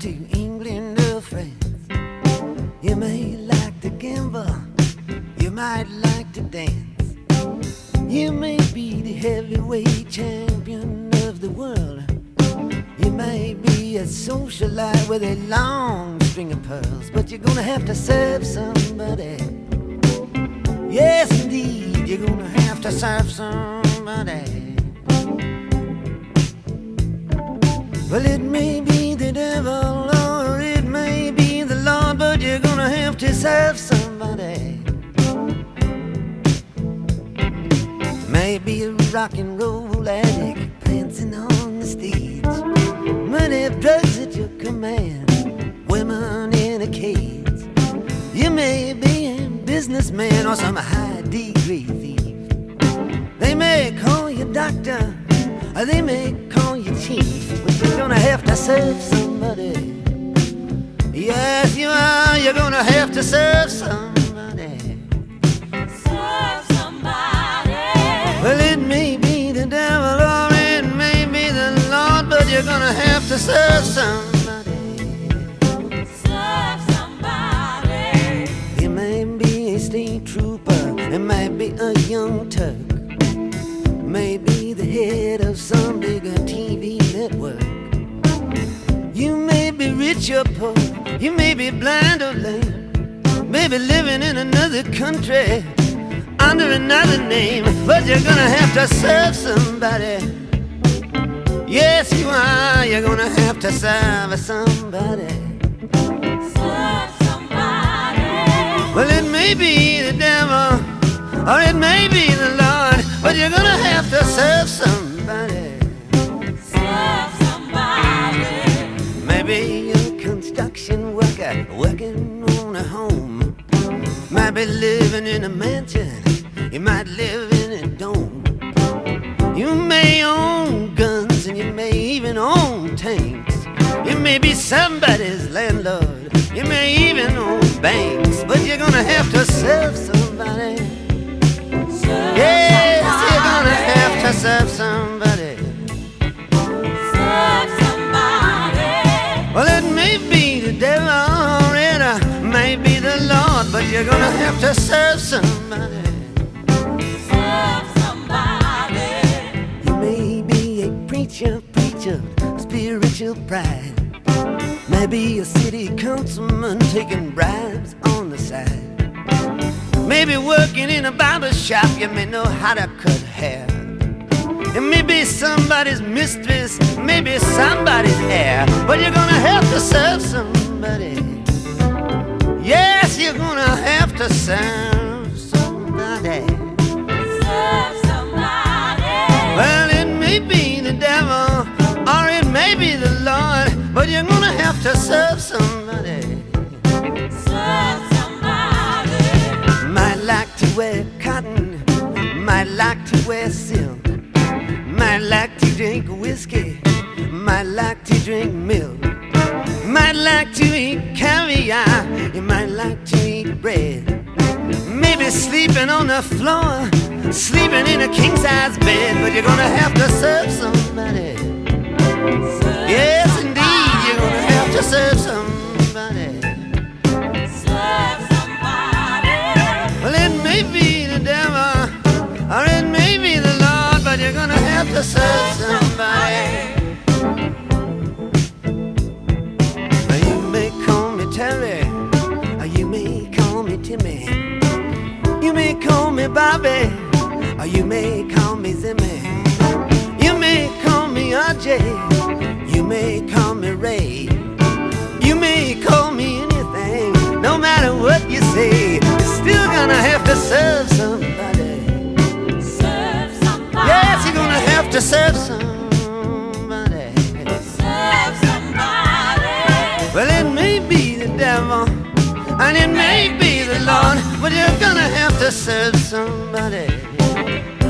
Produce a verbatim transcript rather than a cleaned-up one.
to England or France. You may like to gamble, you might like to dance. You may be the heavyweight champion of the world. You may be a socialite with a long string of pearls, but you're gonna have to serve somebody. Yes, indeed, you're gonna have to serve somebody. Well, it may be the devil or it may be the Lord, but you're gonna have to serve somebody. Maybe a rock and roll addict prancing on the stage, money, drugs at your command, women in a cage. You may be a businessman or some high-degree thief. They may call you doctor, or they may call you chief, but you're gonna have to serve somebody. Yes, you are. You're gonna have to serve somebody. Serve somebody. Well, it may be the devil or it may be the Lord, but you're gonna have to serve somebody. Serve somebody. You may be a state trooper, it might be a young Turk, maybe the head of some bigger T V network. You may be rich or poor, you may be blind or lame, maybe living in another country under another name, but you're gonna have to serve somebody. Yes, you are. You're gonna have to serve somebody. Serve somebody. Well, it may be the devil or it may be the Lord, but you're gonna have to serve somebody. Serve somebody. Maybe a construction worker working on a home, might be living in a mansion, you might live in a dome. You may own guns and you may even own tanks. You may be somebody's landlord, you may even own banks, but you're gonna have to serve somebody. Serve Yes, somebody. you're gonna have to serve somebody. Serve somebody. Well, it may be the devil or it uh, may be the Lord, but you're gonna have to serve somebody. Serve somebody. You may be a preacher, preacher, spiritual pride. Maybe a city councilman taking bribes on the side. Maybe working in a barber shop, you may know how to cut hair. It may be somebody's mistress, maybe somebody's heir, but you're gonna have to serve somebody. Yes, you're gonna have to serve somebody. Serve somebody. Well, it may be the devil or it may be the Lord, but you're gonna have to serve somebody. Serve somebody. Might like to wear cotton, might like to wear silk, might like to drink whiskey, might like to drink milk, might like to eat caviar, you might like to eat bread. Maybe sleeping on the floor, sleeping in a king-size bed, but you're gonna have to serve somebody. Serve Yes, indeed, somebody. you're gonna have to serve somebody. Serve somebody. Well, it may be the devil or it may be the Lord, but you're gonna have to serve somebody. Now, you may call me Terry, or you may call me Timmy. You may call me Bobby, or you may call me Zimmy. You may call me R J, you may call me Ray. You may call me anything, no matter what you say, you're still gonna have to serve somebody. Serve somebody. Yes, you're gonna have to serve somebody. Serve somebody. Well, it may be the devil and it may be the Lord, but you're gonna have to serve somebody.